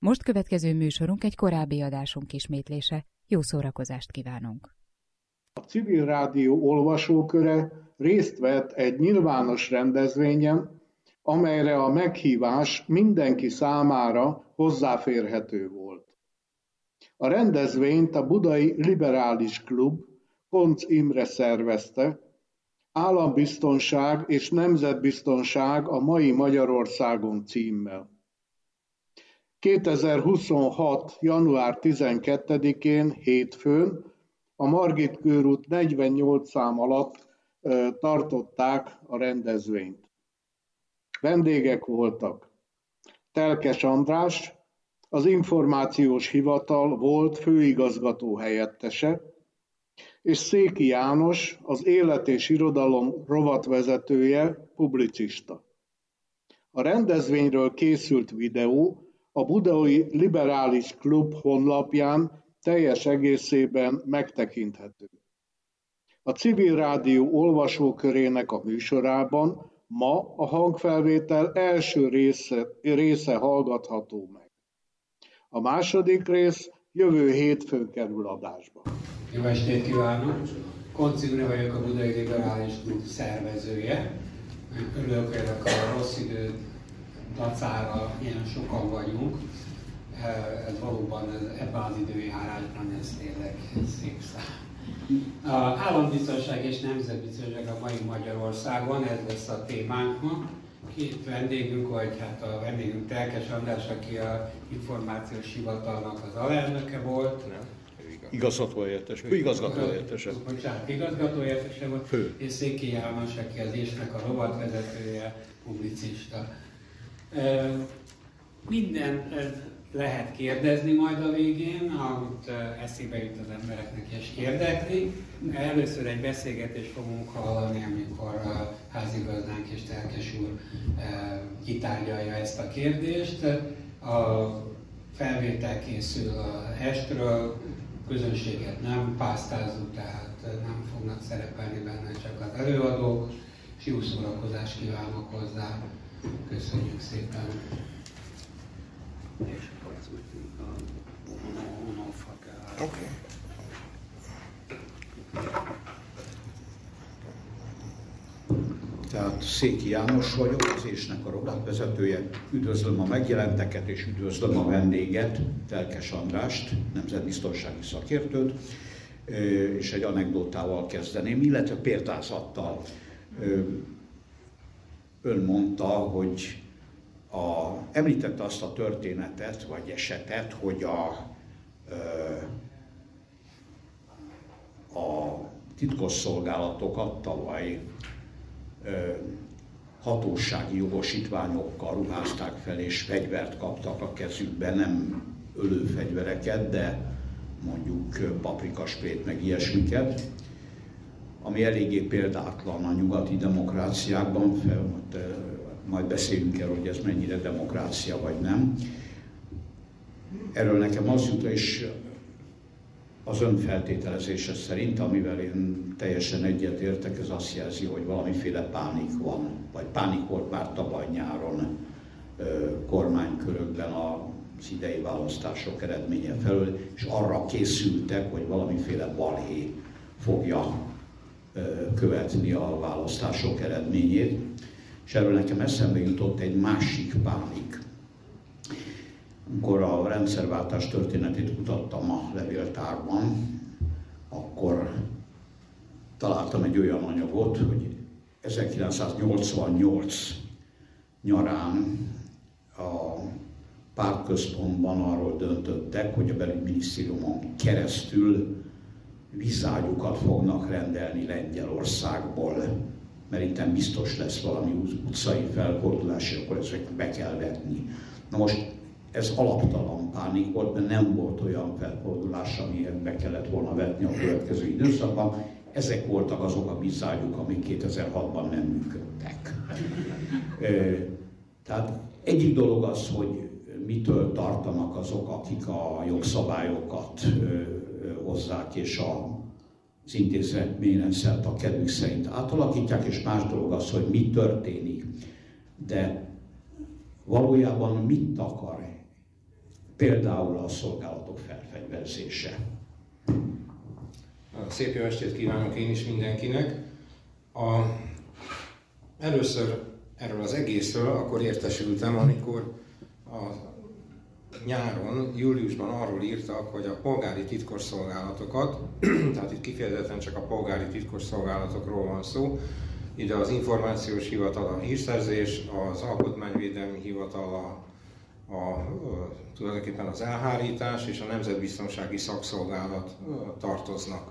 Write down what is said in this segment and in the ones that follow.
most következő műsorunk egy korábbi adásunk ismétlése. Jó szórakozást kívánunk! A Civil Rádió olvasóköre részt vett egy nyilvános rendezvényen, amelyre a meghívás mindenki számára hozzáférhető volt. A rendezvényt a Budai Liberális Klub Koncz Imre szervezte, Állambiztonság és nemzetbiztonság a mai Magyarországon címmel. 2026. január 12-én hétfőn a Margit körút 48 szám alatt tartották a rendezvényt. Vendégek voltak Telkes András, az Információs Hivatal volt főigazgató helyettese, és Széki János, az Élet és Irodalom rovatvezetője, publicista. A rendezvényről készült videó a Budai Liberális Klub honlapján teljes egészében megtekinthető. A Civil Rádió olvasókörének a műsorában ma a hangfelvétel első része hallgatható meg. A második rész jövő hétfőn kerül adásba. Jó estét kívánok! Koncz Imre vagyok, a Budai Liberális Klub szervezője. Örülök, hogy a rossz idő dacára ilyen sokan vagyunk. Ez valóban ebben az időjárásban ez tényleg szép szám. Állambiztonság és nemzetbiztonság a mai Magyarországon, ez lesz a témánk ma. Két vendégünk, vagy hát a vendégünk Telkes András, aki a Információs Hivatalnak az alelnöke volt. Igazgató helyettese. Bocsánat, igazgató helyettese volt. Fő. És Széki János, aki az ésnek a rovatvezetője, publicista. Minden lehet kérdezni majd a végén, amit eszébe jut az embereknek és érdekli. Először egy beszélgetést fogunk hallani, amikor a házigazdánk és Telkes úr kitárgyalja ezt a kérdést. A felvétel készül a estről, közönséget nem pásztázunk, tehát nem fognak szerepelni benne csak az előadók, és jó szórakozást kívánok hozzá. Köszönjük szépen! Okay. Tehát Széki János vagyok, az ésnek a rovatvezetője. Üdvözlöm a megjelenteket és üdvözlöm a vendéget, Telkes Andrást, nemzetbiztonsági szakértőt, és egy anekdotával kezdeném, illetve példázattal. Ön mondta, hogy említette azt a történetet, vagy esetet, hogy a titkosszolgálatokat tavaly hatósági jogosítványokkal ruházták fel, és fegyvert kaptak a kezükbe, nem ölőfegyvereket, de mondjuk paprikasprét, meg ilyesmiket, ami eléggé példátlan a nyugati demokráciákban, majd beszélünk erről, hogy ez mennyire demokrácia vagy nem. Erről nekem az jut, és az ön feltételezése szerint, amivel én teljesen egyetértek, ez azt jelzi, hogy valamiféle pánik van, vagy pánik volt már tavaly nyáron kormánykörökben az idei választások eredménye felől, és arra készültek, hogy valamiféle balhé fogja követni a választások eredményét. És erről nekem eszembe jutott egy másik pánik. Amikor a rendszerváltás történetét kutattam a levéltárban, akkor találtam egy olyan anyagot, hogy 1988 nyarán a pártközpontban arról döntöttek, hogy a belügyminisztériumon keresztül vizágyukat fognak rendelni Lengyelországból, mert itten biztos lesz valami utcai felfordulás, és akkor ezeket be kell vetni. Na most ez alaptalan pánik volt, mert nem volt olyan felfordulás, amiért be kellett volna vetni a következő időszakban. Ezek voltak azok a bizágyuk, amik 2006-ban nem működtek. Tehát egyik dolog az, hogy mitől tartanak azok, akik a jogszabályokat hozzák, és az intézményrendszert a kedvük szerint átalakítják, és más dolog az, hogy mi történik. De valójában mit akar például a szolgálatok felfegyverzése. Szép jó estét kívánok én is mindenkinek. Először erről az egészről akkor értesültem, amikor a nyáron, júliusban arról írtak, hogy a polgári titkosszolgálatokat, tehát itt kifejezetten csak a polgári titkosszolgálatokról van szó, ide az információs hivatal, a hírszerzés, az alkotmányvédelmi hivatal, tulajdonképpen az elhárítás és a nemzetbiztonsági szakszolgálat tartoznak.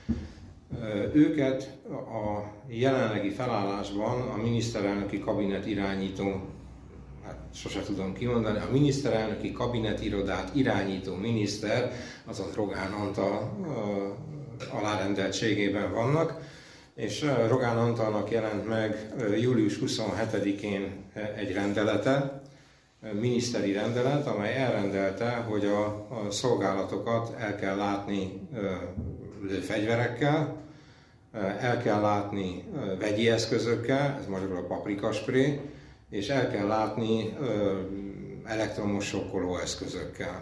Őket a jelenlegi felállásban a miniszterelnöki kabinet irányító, sose tudom kimondani, a miniszterelnöki kabinetirodát irányító miniszter, azaz Rogán Antal alárendeltségében vannak, és Rogán Antalnak jelent meg július 27-én egy rendelete, miniszteri rendelet, amely elrendelte, hogy a szolgálatokat el kell látni lőfegyverekkel, el kell látni vegyi eszközökkel, ez magyarul a paprikaspré, és el kell látni elektromos sokkoló eszközökkel.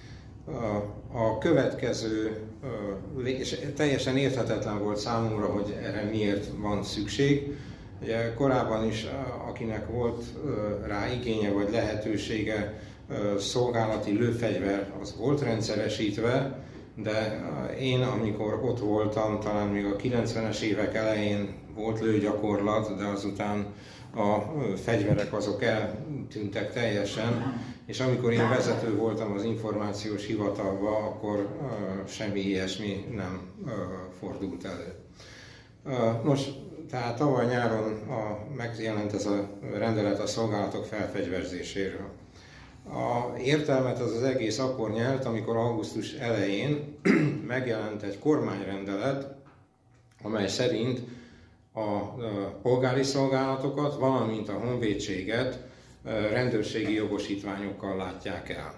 A következő, és teljesen érthetetlen volt számomra, hogy erre miért van szükség. Ugye korábban is, akinek volt rá igénye vagy lehetősége, szolgálati lőfegyver, az volt rendszeresítve, de én, amikor ott voltam, talán még a 90-es évek elején volt lőgyakorlat, de azután a fegyverek azok eltűntek teljesen, és amikor én vezető voltam az információs hivatalba, akkor semmi ilyesmi nem fordult elő. Nos, tehát tavaly nyáron megjelent ez a rendelet a szolgálatok felfegyverzéséről. Értelmet az egész akkor nyert, amikor augusztus elején megjelent egy kormányrendelet, amely szerint a polgári szolgálatokat, valamint a honvédséget rendőrségi jogosítványokkal látják el.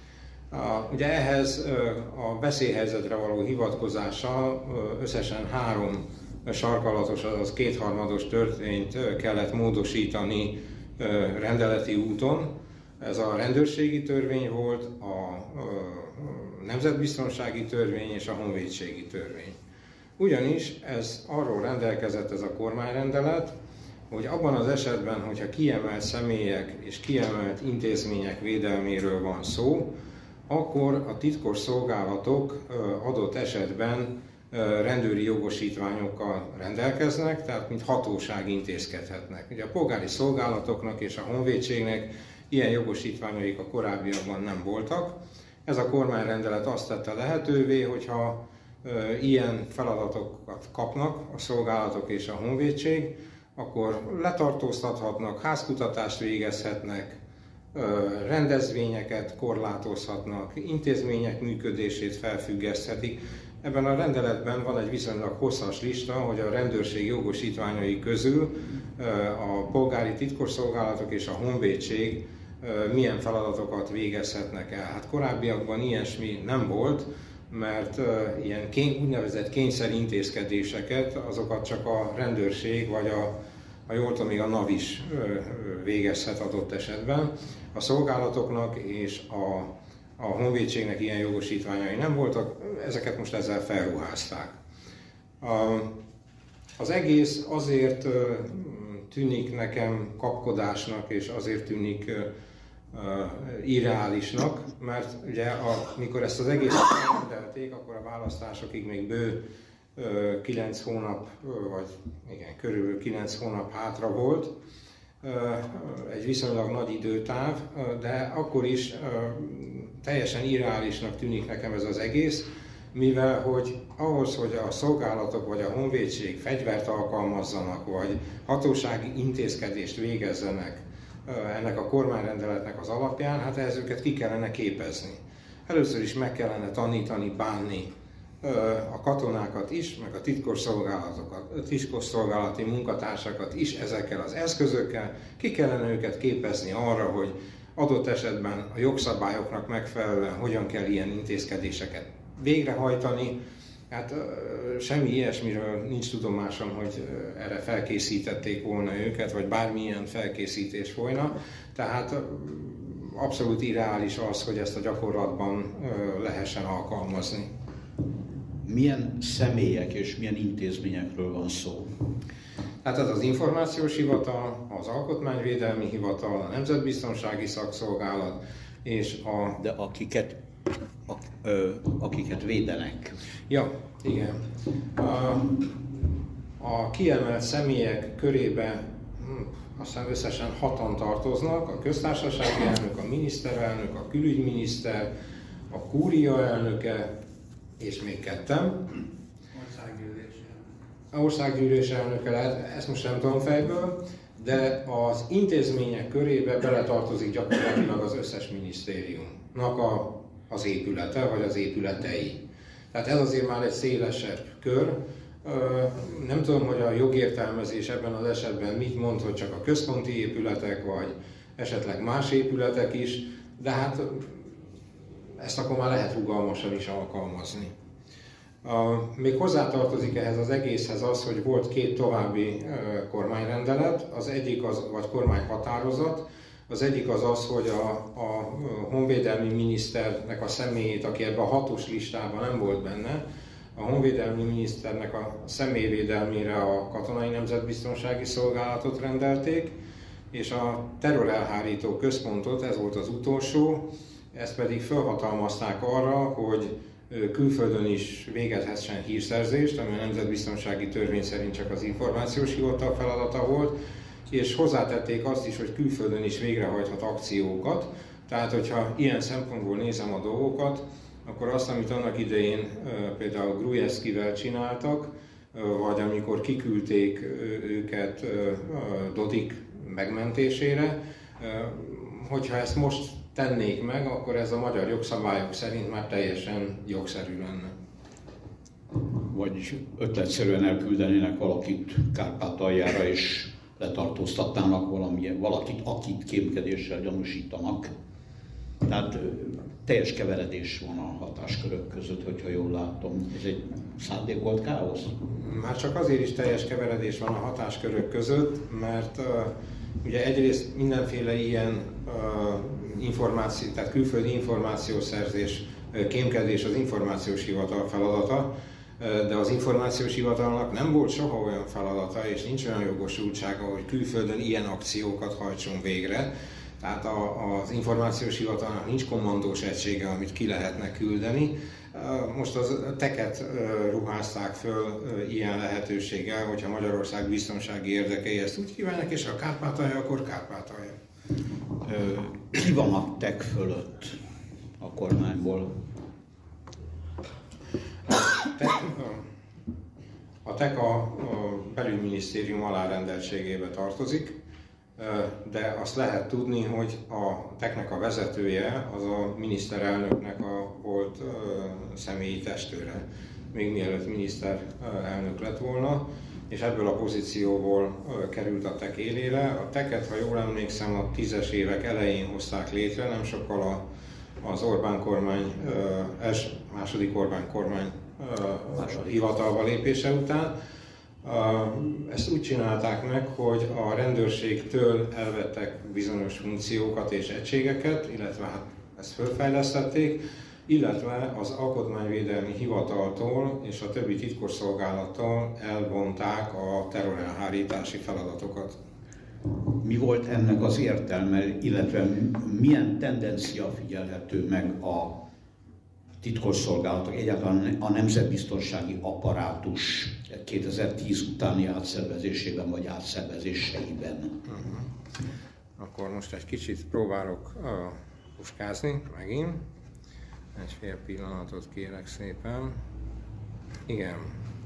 Ugye ehhez a veszélyhelyzetre való hivatkozással összesen 3 sarkalatos, azaz 2/3 törvényt kellett módosítani rendeleti úton. Ez a rendőrségi törvény volt, a nemzetbiztonsági törvény és a honvédségi törvény. Ugyanis ez arról rendelkezett ez a kormányrendelet, hogy abban az esetben, hogyha kiemelt személyek és kiemelt intézmények védelméről van szó, akkor a titkos szolgálatok adott esetben rendőri jogosítványokkal rendelkeznek, tehát mint hatóság intézkedhetnek. Ugye a polgári szolgálatoknak és a honvédségnek ilyen jogosítványaik a korábbiakban nem voltak. Ez a kormányrendelet azt tette lehetővé, hogyha ilyen feladatokat kapnak a szolgálatok és a honvédség, akkor letartóztathatnak, házkutatást végezhetnek, rendezvényeket korlátozhatnak, intézmények működését felfüggeszthetik. Ebben a rendeletben van egy viszonylag hosszas lista, hogy a rendőrség jogosítványai közül a polgári titkosszolgálatok és a honvédség milyen feladatokat végezhetnek el. Hát korábbiakban ilyesmi nem volt, mert ilyen úgynevezett kényszerintézkedéseket, azokat csak a rendőrség vagy a jól tudom, még a NAV is végezhet adott esetben. A szolgálatoknak és a honvédségnek ilyen jogosítványai nem voltak, ezeket most ezzel felruházták. Az egész azért tűnik nekem kapkodásnak, és azért tűnik irreálisnak, mert ugye amikor ezt az egészet rendelték, akkor a választásokig még bő 9 hónap, vagy igen, körülbelül 9 hónap hátra volt, egy viszonylag nagy időtáv, de akkor is teljesen irreálisnak tűnik nekem ez az egész, mivel hogy ahhoz, hogy a szolgálatok vagy a honvédség fegyvert alkalmazzanak, vagy hatósági intézkedést végezzenek ennek a kormányrendeletnek az alapján, hát ehhez őket ki kellene képezni. Először is meg kellene tanítani, bánni a katonákat is, meg a titkosszolgálati munkatársakat is ezekkel az eszközökkel, ki kellene őket képezni arra, hogy adott esetben a jogszabályoknak megfelelően hogyan kell ilyen intézkedéseket végrehajtani. Hát semmi ilyesmiről nincs tudomásom, hogy erre felkészítették volna őket, vagy bármilyen felkészítés folyna. Tehát abszolút irreális az, hogy ezt a gyakorlatban lehessen alkalmazni. Milyen személyek és milyen intézményekről van szó? Hát ez az Információs Hivatal, az Alkotmányvédelmi Hivatal, a Nemzetbiztonsági Szakszolgálat és a... De akiket védenek. Ja, igen. A kiemelt személyek körébe aztán összesen 6-an tartoznak, a köztársasági elnök, a miniszterelnök, a külügyminiszter, a kúria elnöke, és még 2. Országgyűlés elnöke lehet, ezt most nem tudom fejből, de az intézmények körébe beletartozik gyakorlatilag az összes minisztériumnak az épülete, vagy az épületei. Tehát ez azért már egy szélesebb kör. Nem tudom, hogy a jogértelmezés ebben az esetben mit mond, hogy csak a központi épületek, vagy esetleg más épületek is, de hát ezt akkor már lehet rugalmasan is alkalmazni. Még hozzátartozik ehhez az egészhez az, hogy volt 2 további kormányrendelet, az egyik vagy kormányhatározat, az egyik az, hogy a honvédelmi miniszternek a személyét, aki ebben a 6-os listában nem volt benne, a honvédelmi miniszternek a személyvédelmére a Katonai Nemzetbiztonsági Szolgálatot rendelték, és a terrorelhárító központot, ez volt az utolsó, ezt pedig felhatalmazták arra, hogy külföldön is végezhessen hírszerzést, ami a Nemzetbiztonsági Törvény szerint csak az Információs Hivatal feladata volt, és hozzátették azt is, hogy külföldön is végrehajthat akciókat. Tehát, hogyha ilyen szempontból nézem a dolgokat, akkor azt, amit annak idején például Gruevszkivel csináltak, vagy amikor kiküldték őket Dodik megmentésére, hogyha ezt most tennék meg, akkor ez a magyar jogszabályok szerint már teljesen jogszerű lenne. Vagy ötletszerűen elküldenének valakit Kárpátaljára, és letartóztatnának valakit, akit kémkedéssel gyanúsítanak. Tehát teljes keveredés van a hatáskörök között, hogyha jól látom. Ez egy szándékolt káosz? Már csak azért is teljes keveredés van a hatáskörök között, mert ugye egyrészt mindenféle ilyen információ, tehát külföldi információszerzés, kémkedés az Információs Hivatal feladata, de az Információs Hivatalnak nem volt soha olyan feladata, és nincs olyan jogosultsága, hogy külföldön ilyen akciókat hajtson végre. Tehát az Információs Hivatalnak nincs kommandós egysége, amit ki lehetne küldeni. Most az teket ruházták föl ilyen lehetőséggel, hogyha Magyarország biztonsági érdekei ezt úgy kívánnak, és ha Kárpátalja, akkor Kárpátalja. Ki van a tek fölött a kormányból? A TEK a belügyminisztérium alárendeltségébe tartozik, de azt lehet tudni, hogy a TEK-nek a vezetője az a miniszterelnöknek volt személyi testőre, még mielőtt miniszterelnök lett volna, és ebből a pozícióból került a TEK élére. A TEK-et, ha jól emlékszem, a 10-es évek elején hozták létre, nem sokkal az Orbán kormány, második Orbán kormány hivatalba lépése után. Ezt úgy csinálták meg, hogy a rendőrségtől elvettek bizonyos funkciókat és egységeket, illetve hát ezt fölfejlesztették, illetve az Alkotmányvédelmi Hivataltól és a többi titkosszolgálattól elvonták a terrorelhárítási feladatokat. Mi volt ennek az értelme, illetve milyen tendencia figyelhető meg a titkosszolgálatok, egyáltalán a nemzetbiztonsági apparátus 2010 utáni átszervezésében vagy átszervezéseiben? Akkor most egy kicsit próbálok puskázni megint. Egy fél pillanatot kérek szépen. Igen.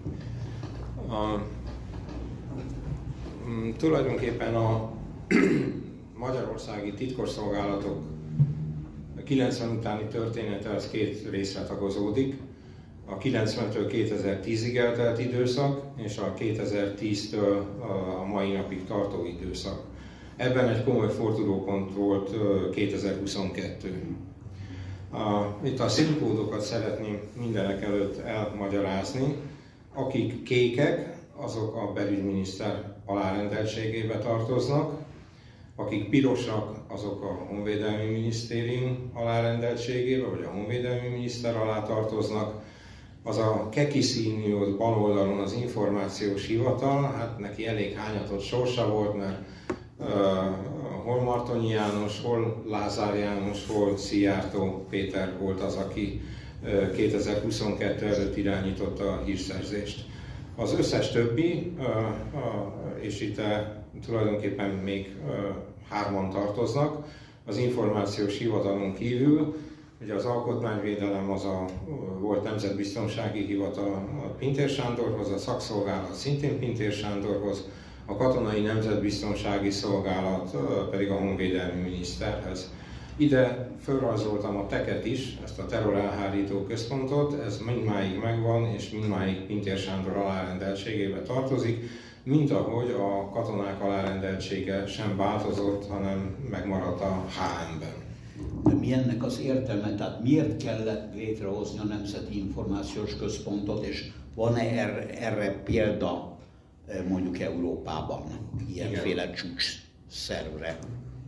Tulajdonképpen a magyarországi titkosszolgálatok 90 utáni története az 2 részre tagozódik. A 90-től 2010-ig eltelt időszak, és a 2010-től a mai napig tartó időszak. Ebben egy komoly fordulópont volt 2022. Itt a színkódokat szeretném mindenek előtt elmagyarázni. Akik kékek, azok a belügyminiszter alárendeltségébe tartoznak. Akik pirosak, azok a Honvédelmi Minisztérium alárendeltségébe, vagy a Honvédelmi Miniszter alá tartoznak. Az a keki színű ott bal oldalon az információs hivatal, hát neki elég hányatott sorsa volt, mert hol Martonyi János, hol Lázár János, hol Szijjártó Péter volt az, aki 2022 előtt irányította a hírszerzést. Az összes többi, és itt tulajdonképpen még hárman tartoznak, az információs hivatalon kívül, ugye az alkotmányvédelem az volt Nemzetbiztonsági Hivatal a Pintér Sándorhoz, a szakszolgálat szintén Pintér Sándorhoz, a Katonai Nemzetbiztonsági Szolgálat pedig a Honvédelmi Miniszterhez. Ide felrajzoltam a teket is, ezt a terrorelhárító központot, ez mindmáig megvan, és mindmáig Pintér Sándor alárendeltségébe tartozik, mint ahogy a katonák alárendeltsége sem változott, hanem megmaradt a HM-ben. De mi ennek az értelme? Tehát miért kellett létrehozni a Nemzeti Információs Központot, és van-e erre példa mondjuk Európában ilyenféle csúcs szervre?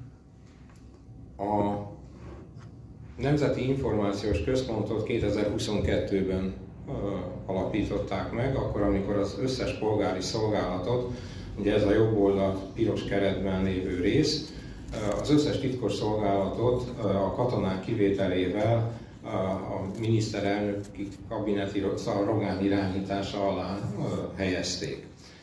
A Nemzeti Információs Központot 2022-ben alapították meg, akkor, amikor az összes polgári szolgálatot, ugye ez a jobb oldalt piros keretben lévő rész, az összes titkos szolgálatot a katonák kivételével a miniszterelnöki kabineti Rogán irányítása alá helyezték.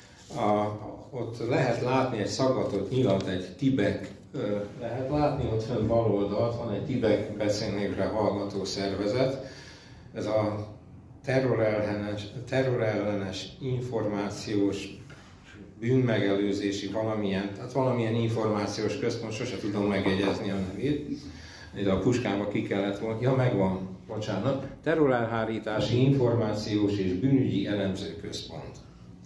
Ott lehet látni egy szaggatott nyilat, egy tibek, lehet látni ott fönn bal oldalt, van egy tibek beszélnévre hallgató szervezet. Ez a terrorellenes információs bűnmegelőzési valamilyen információs központ, sose tudom megjegyezni a nevét. Ide a puskába ki kellett volna, ja megvan, bocsánat, terrorelhárítási információs és bűnügyi elemző központ.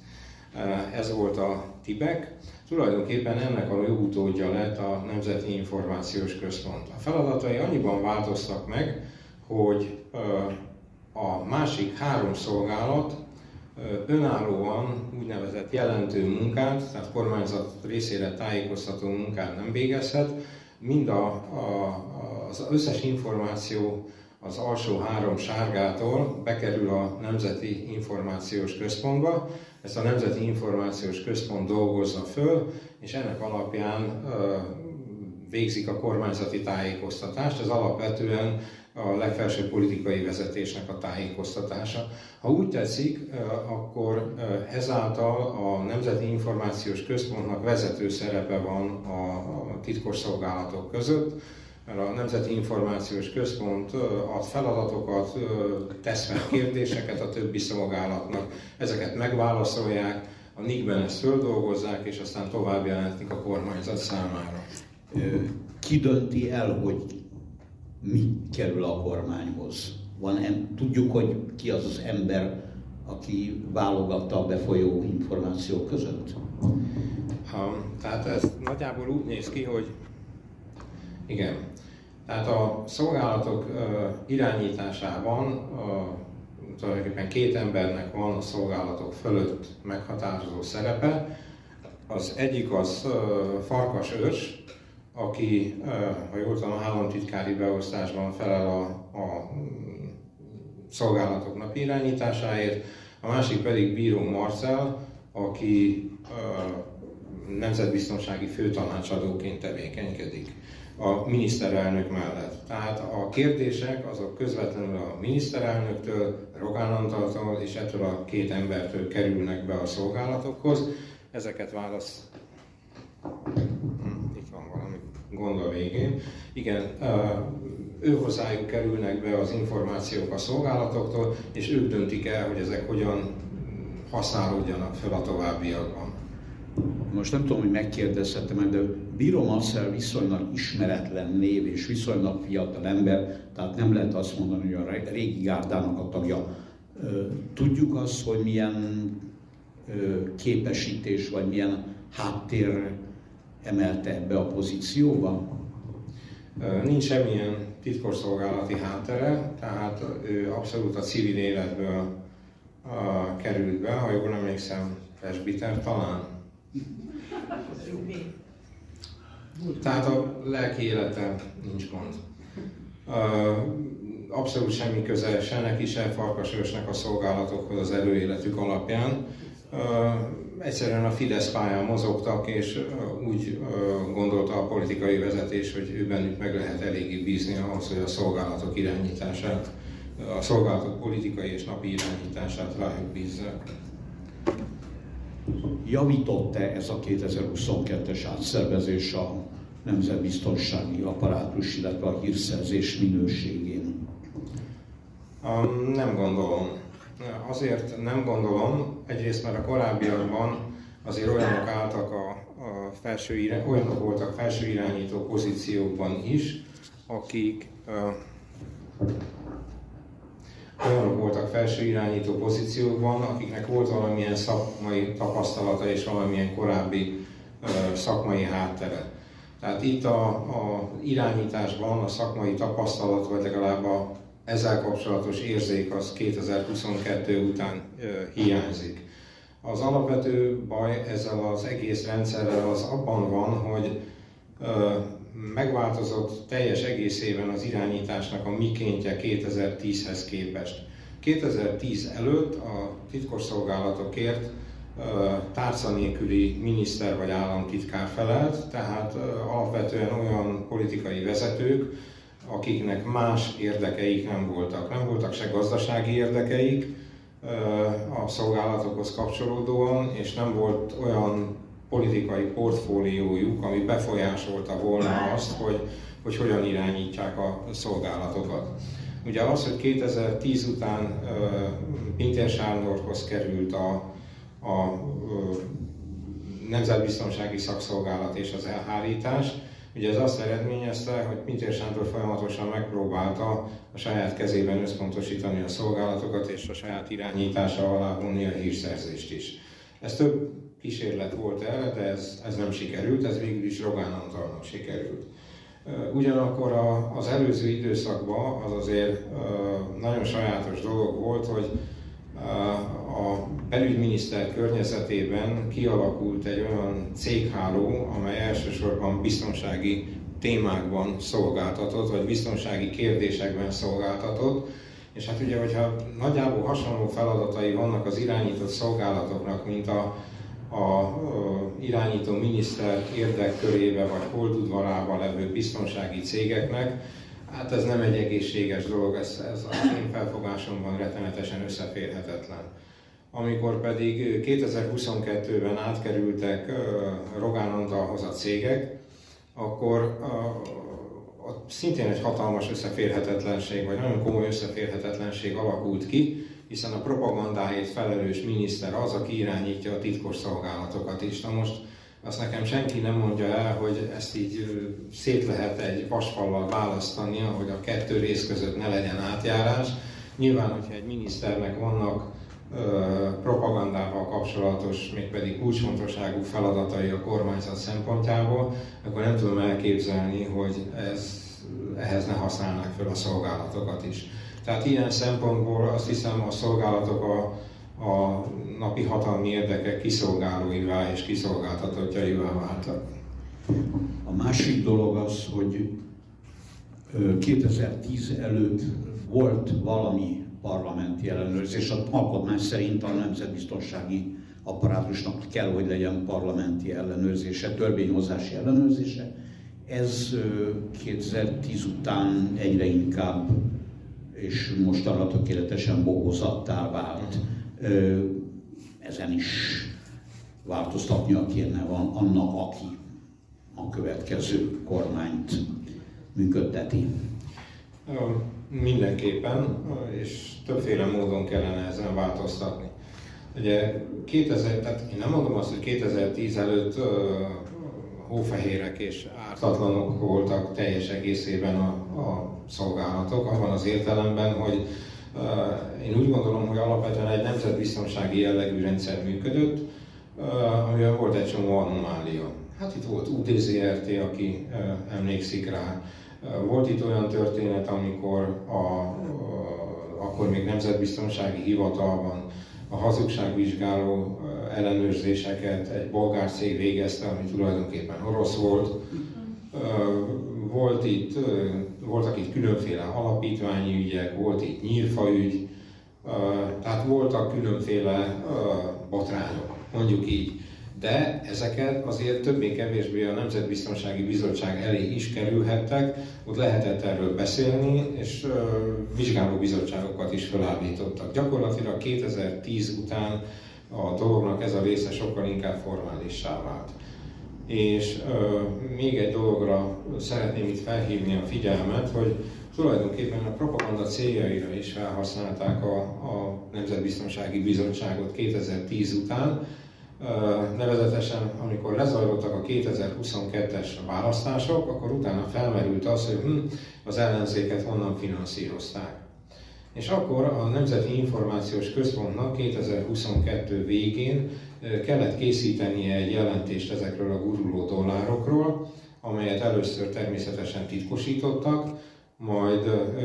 Ez volt a TIBEK. Tulajdonképpen ennek a jogutódja lett a Nemzeti Információs Központ. A feladatai annyiban változtak meg, hogy a másik három szolgálat önállóan úgynevezett jelentő munkát, tehát kormányzat részére tájékoztató munkát nem végezhet, mind az összes információ az alsó három sárgától bekerül a Nemzeti Információs Központba. Ezt a Nemzeti Információs Központ dolgozza föl, és ennek alapján végzik a kormányzati tájékoztatást. Ez alapvetően a legfelsőbb politikai vezetésnek a tájékoztatása. Ha úgy tetszik, akkor ezáltal a Nemzeti Információs Központnak vezető szerepe van a titkosszolgálatok között, mert a Nemzeti Információs Központ ad feladatokat, tesz fel kérdéseket a többi szolgálatnak, ezeket megválaszolják, a NIK-ben ezt földolgozzák, és aztán tovább jelentik a kormányzat számára. Ki dönti el, hogy mi kerül a kormányhoz? Tudjuk, hogy ki az az ember, aki válogatta a befolyó információk között? Tehát ez nagyjából úgy néz ki, hogy igen. Tehát a szolgálatok irányításában tulajdonképpen két embernek van a szolgálatok fölött meghatározó szerepe. Az egyik az Farkas Őrs, aki, ha jól tudom, államtitkári beosztásban felel a szolgálatok napi irányításáért, a másik pedig Bíró Marcell, aki nemzetbiztonsági főtanácsadóként tevékenykedik a miniszterelnök mellett. Tehát a kérdések azok közvetlenül a miniszterelnöktől, Rogán Antaltól és ettől a két embertől kerülnek be a szolgálatokhoz. Ezeket itt van valami gond a végén. Igen, őhozzájuk kerülnek be az információk a szolgálatoktól, és ők döntik el, hogy ezek hogyan használódjanak fel a továbbiakban. Most nem tudom, hogy megkérdezhetem, de Bíró Marcell viszonylag ismeretlen név és viszonylag fiatal ember, tehát nem lehet azt mondani, hogy a régi gárdának a tagja. Tudjuk azt, hogy milyen képesítés vagy milyen háttér emelte ebbe a pozícióba? Nincs semmilyen titkosszolgálati háttere, tehát ő abszolút a civil életből került be, ha jól emlékszem, presbiter talán. Tehát a lelki élete nincs gond. Abszolút semmi köze se neki, se Farkas Őrsnek a szolgálatokhoz az előéletük alapján. Egyszerűen a Fidesz pályán mozogtak, és úgy gondolta a politikai vezetés, hogy ő bennük meg lehet eléggé bízni ahhoz, hogy a szolgálatok irányítását, a szolgálatok politikai és napi irányítását rájuk bízzák. Javított-e ez a 2022-es átszervezés a nemzetbiztonsági apparátus, illetve a hírszerzés minőségén? Nem gondolom. Azért nem gondolom, egyrészt mert a korábbiakban azért olyanok álltak olyanok voltak felső irányító pozíciókban is, akik akiknek volt valamilyen szakmai tapasztalata és valamilyen korábbi szakmai háttere. Tehát itt a irányításban a szakmai tapasztalat, vagy legalább ezzel kapcsolatos érzék az 2022 után hiányzik. Az alapvető baj ezzel az egész rendszerrel az abban van, hogy megváltozott teljes egészében az irányításnak a mikéntje 2010-hez képest. 2010 előtt a titkosszolgálatokért tárca nélküli miniszter vagy államtitkár felelt, tehát alapvetően olyan politikai vezetők, akiknek más érdekeik nem voltak. Nem voltak se gazdasági érdekeik a szolgálatokhoz kapcsolódóan, és nem volt olyan politikai portfóliójuk, ami befolyásolta volna azt, hogy hogyan irányítják a szolgálatokat. Ugye az, hogy 2010 után Pintér Sándorhoz került a Nemzetbiztonsági Szakszolgálat és az elhárítás, ugye ez azt eredményezte, hogy Pintér Sándor folyamatosan megpróbálta a saját kezében összpontosítani a szolgálatokat és a saját irányítása alá vonni a hírszerzést is. Ez több kísérlet volt erre, de ez nem sikerült, ez végül is Rogán Antalnak sikerült. Ugyanakkor az előző időszakban az azért nagyon sajátos dolog volt, hogy a belügyminiszter környezetében kialakult egy olyan cégháló, amely elsősorban biztonsági témákban szolgáltatott, vagy biztonsági kérdésekben szolgáltatott. És hát ugye, hogyha nagyjából hasonló feladatai vannak az irányított szolgálatoknak, mint a irányító miniszter érdekkörébe vagy holdudvarába levő biztonsági cégeknek, hát ez nem egy egészséges dolog, ez az én felfogásomban rettenetesen összeférhetetlen. Amikor pedig 2022-ben átkerültek Rogán Antalhoz a cégek, akkor szintén egy hatalmas összeférhetetlenség, vagy nagyon komoly összeférhetetlenség alakult ki, hiszen a propagandáért felelős miniszter az, aki irányítja a titkos szolgálatokat is. Na most azt nekem senki nem mondja el, hogy ezt így szét lehet egy vasfallal választani, hogy a kettő rész között ne legyen átjárás. Nyilván, hogyha egy miniszternek vannak propagandával kapcsolatos, mégpedig kulcsfontosságú feladatai a kormányzat szempontjából, akkor nem tudom elképzelni, hogy ehhez ne használnák fel a szolgálatokat is. Tehát ilyen szempontból azt hiszem, a szolgálatok a napi hatalmi érdekek kiszolgálóivá és kiszolgáltatottjaivá váltak. A másik dolog az, hogy 2010 előtt volt valami parlamenti ellenőrzés, az alkotmány szerint a nemzetbiztonsági apparátusnak kell, hogy legyen parlamenti ellenőrzése, törvényhozási ellenőrzése. Ez 2010 után egyre inkább és mostanra tökéletesen bogozattá vált. Ezen is változtatnia kéne annak, aki a következő kormányt működteti. Mindenképpen, és többféle módon kellene ezen változtatni. Ugye tehát én nem mondom azt, hogy 2010 előtt hófehérek és ártatlanok voltak teljes egészében a szolgálatok, abban az értelemben, hogy én úgy gondolom, hogy alapvetően egy nemzetbiztonsági jellegű rendszer működött, amiben volt egy csomó anomália. Hát itt volt UTZRT, aki emlékszik rá. Volt itt olyan történet, amikor akkor még nemzetbiztonsági hivatalban a hazugságvizsgáló ellenőrzéseket egy bolgár cég végezte, ami tulajdonképpen orosz volt. Voltak itt különféle alapítványi ügyek, volt itt nyírfaügy, tehát voltak különféle botrányok, mondjuk így. De ezeket azért többé-kevésbé a Nemzetbiztonsági Bizottság elé is kerülhettek, ott lehetett erről beszélni, és vizsgálóbizottságokat is felállítottak. Gyakorlatilag 2010 után a dolognak ez a része sokkal inkább formálissá vált. És még egy dologra szeretném itt felhívni a figyelmet, hogy tulajdonképpen a propaganda céljaira is felhasználták a Nemzetbiztonsági Bizottságot 2010 után. Nevezetesen, amikor lezajlottak a 2022-es választások, akkor utána felmerült az, hogy az ellenzéket honnan finanszírozták. És akkor a Nemzeti Információs Központnak 2022 végén kellett készítenie egy jelentést ezekről a guruló dollárokról, amelyet először természetesen titkosítottak, majd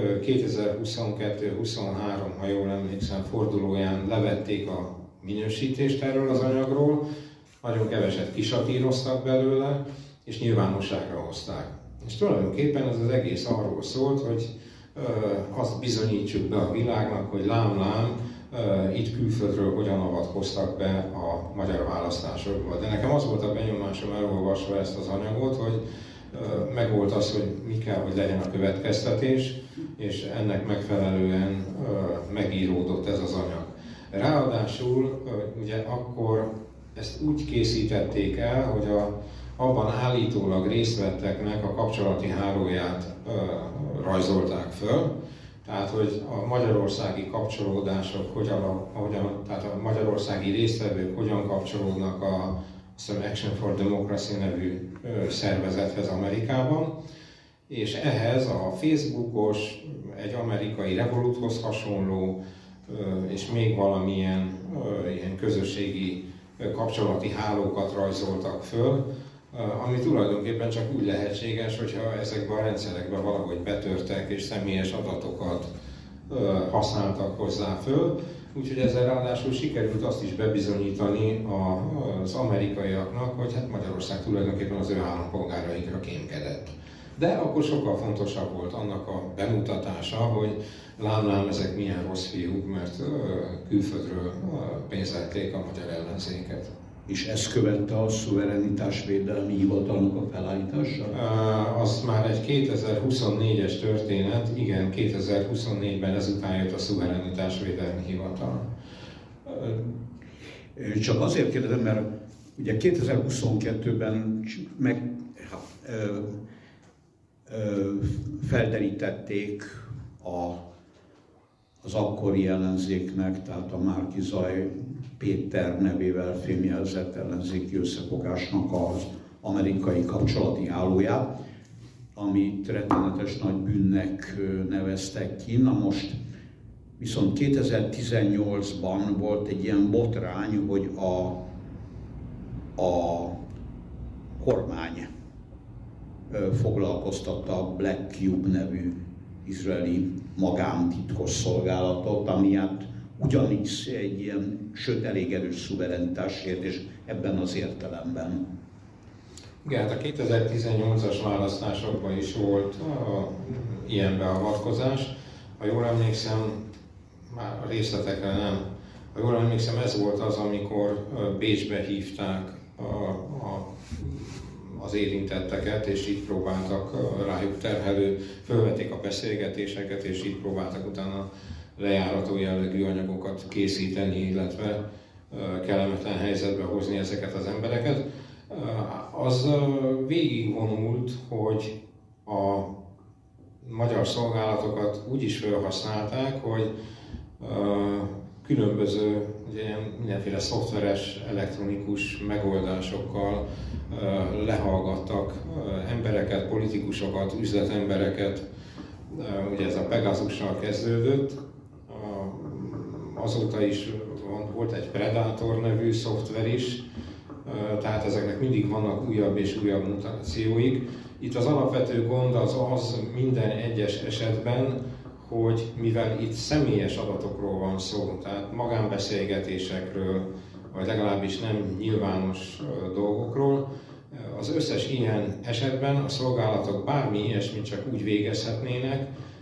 2022-23, ha jól emlékszem, fordulóján levették a minősítést erről az anyagról, nagyon keveset kisatíroztak belőle, és nyilvánosságra hozták. És tulajdonképpen ez az egész arról szólt, hogy azt bizonyítsuk be a világnak, hogy lám-lám, itt külföldről hogyan avatkoztak be a magyar választásokba. De nekem az volt a benyomásom elolvasva ezt az anyagot, hogy megvolt az, hogy mi kell, hogy legyen a következtetés, és ennek megfelelően megíródott ez az anyag. Ráadásul ugye akkor ezt úgy készítették el, hogy abban állítólag részt vetteknek a kapcsolati hálóját rajzolták föl, tehát hogy a magyarországi kapcsolódások tehát a magyarországi résztvevők hogyan kapcsolódnak a Action for Democracy nevű szervezethez Amerikában, és ehhez a Facebookos, egy amerikai Revoluthoz hasonló, és még valamilyen ilyen közösségi kapcsolati hálókat rajzoltak föl, ami tulajdonképpen csak úgy lehetséges, hogyha ezekben a rendszerekben valahogy betörtek és személyes adatokat használtak hozzá föl. Úgyhogy ezzel ráadásul sikerült azt is bebizonyítani az amerikaiaknak, hogy hát Magyarország tulajdonképpen az ő állampolgáraikra kémkedett. De akkor sokkal fontosabb volt annak a bemutatása, hogy lám-lám ezek milyen rossz fiúk, mert külföldről pénzelték a magyar ellenzéket. És ez követte a szuverenitásvédelmi hivatalnak a felállítása? Az már egy 2024-es történet, igen, 2024-ben ezután jött a szuverenitásvédelmi hivatal. Csak azért kérdezem, mert ugye 2022-ben felderítették az akkori ellenzéknek, tehát a Márki-Zay Péter nevével fémjelzett ellenzéki összefogásnak az amerikai kapcsolati hálóját, amit rettenetes nagy bűnnek neveztek ki. Na most viszont 2018-ban volt egy ilyen botrány, hogy a kormány foglalkoztatta a Black Cube nevű izraeli magántitkos szolgálatot, ami hát ugyanis egy ilyen, sőt elég erős szuverenitásért, ebben az értelemben. Igen, hát a 2018-as választásokban is volt ilyen beavatkozás. Ha jól emlékszem, már a részletekre nem, ha jól emlékszem, ez volt az, amikor Bécsbe hívták az érintetteket, és így próbáltak rájuk fölvették a beszélgetéseket, és így próbáltak utána lejárató jellegű anyagokat készíteni, illetve kellemetlen helyzetbe hozni ezeket az embereket. Az végigvonult, hogy a magyar szolgálatokat úgy is felhasználták, hogy különböző mindenféle szoftveres, elektronikus megoldásokkal lehallgattak embereket, politikusokat, üzletembereket. Ugye ez a Pegasussal kezdődött, azóta is volt egy Predator nevű szoftver is, tehát ezeknek mindig vannak újabb és újabb mutációik. Itt az alapvető gond az minden egyes esetben, hogy mivel itt személyes adatokról van szó, tehát magánbeszélgetésekről, vagy legalábbis nem nyilvános dolgokról, Az összes ilyen esetben a szolgálatok bármi ilyesmit csak úgy végezhetnének,